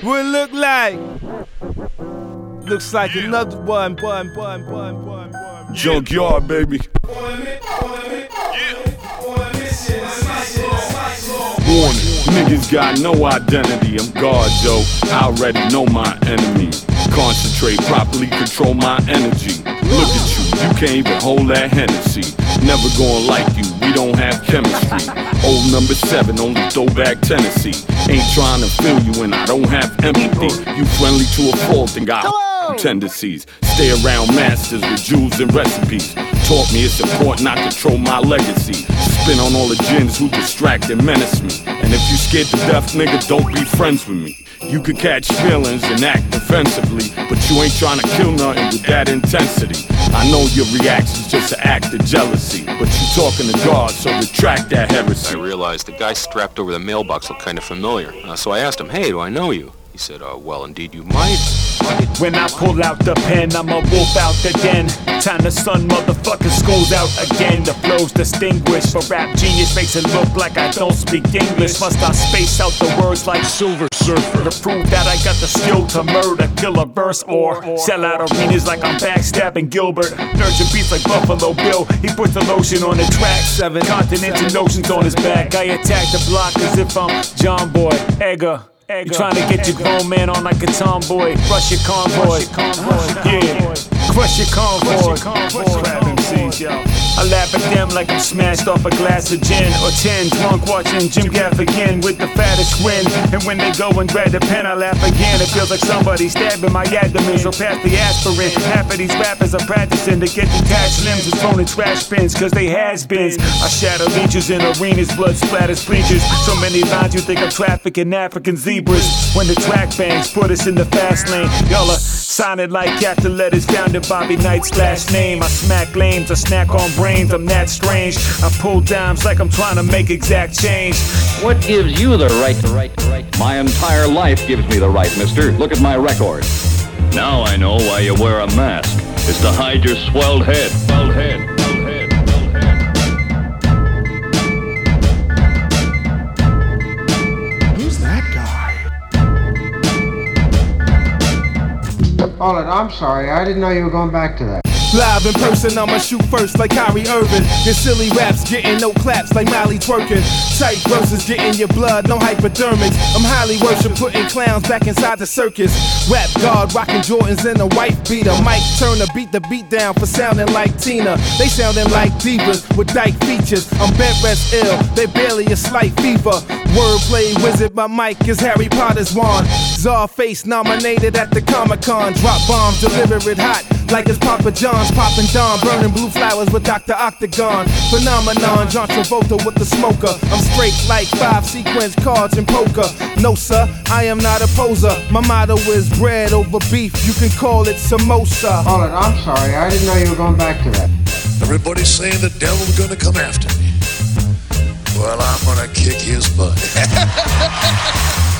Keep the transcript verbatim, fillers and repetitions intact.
What it look like? Looks like another one, one, one, one, one, one. Junkyard, baby. Warning, niggas got no identity. I'm God, yo. I already know my enemy. Concentrate, properly control my energy. Look at you, you can't even hold that Hennessy. Never gonna like you, we don't have chemistry. Old number seven, only throwback Tennessee. Ain't trying to feel you and I don't have empathy. You friendly to a fault and got tendencies. Stay around masters with jewels and recipes. Taught me it's important I control my legacy. Spin on all the gins who distract and menace me. And if you scared to death, nigga, don't be friends with me. You could catch feelings and act defensively, but you ain't trying to kill nothing with that intensity. I know your reaction's just an act of jealousy, but you talking to God, so retract that heresy. I realized the guy strapped over the mailbox looked kind of familiar, uh, so I asked him, "Hey, do I know you?" He said, uh, well, indeed you might. When I pull out the pen, I'm a wolf out the den. Time the sun motherfucking school's out again. The flow's distinguished, for rap genius makes it look like I don't speak English. Must I space out the words like Silver Surfer to prove that I got the skill to murder, kill a verse, or sell out arenas like I'm backstabbing Gilbert. Nurture beats like Buffalo Bill, he puts the lotion on the track. Seven continents and oceans on his back. I attack the block as if I'm John Boy Edgar. You trying to get your grown man on like a tomboy. Rush your convoy. Yeah. Crush your convoy. Crab M Cs, yo. I laugh at them like I'm smashed off a glass of gin or ten. Drunk watching Jim Gaffigan with the fattest grin. And when they go and grab the pen, I laugh again. It feels like somebody stabbing my abdomen. So pass the aspirin. Half of these rappers are practicing to get detached limbs and thrown in trash bins, cause they has-beens. I shatter leeches in arenas, blood splatters preachers. So many lines you think I'm trafficking African zebras. When the track bangs put us in the fast lane, y'all are signing like capital letters founded Bobby Knight's last name. I smack lames, I snack on brains, I'm that strange. I pull dimes like I'm trying to make exact change. What gives you the right to right to right? My entire life gives me the right, mister. Look at my record. Now I know why you wear a mask. It's to hide your swelled head. Swelled head. Swelled head. Swelled head. Who's that guy? Hold it, I'm sorry. I didn't know you were going back to that. Live in person, I'ma shoot first like Kyrie Irving. Your silly raps getting no claps like Miley twerking. Tight verses getting your blood, no hypodermics. I'm highly worship, putting clowns back inside the circus. Rap God, rocking Jordans and a wife beater. Mike Turner beat the beat down for sounding like Tina. They sounding like divas with dyke features. I'm bent rest ill, they barely a slight fever. Wordplay wizard, my mic is Harry Potter's wand. Czarface nominated at the Comic Con. Drop bombs, deliver it hot like it's Papa John's. Poppin' Dawn, burning blue flowers with Doctor Octagon. Phenomenon, John Travolta with the smoker. I'm straight like five sequence cards in poker. No sir, I am not a poser. My motto is bread over beef, you can call it samosa. Hold it, I'm sorry. I didn't know you were going back to that. Everybody's saying the devil's gonna come after me. Well, I'm gonna kick his butt.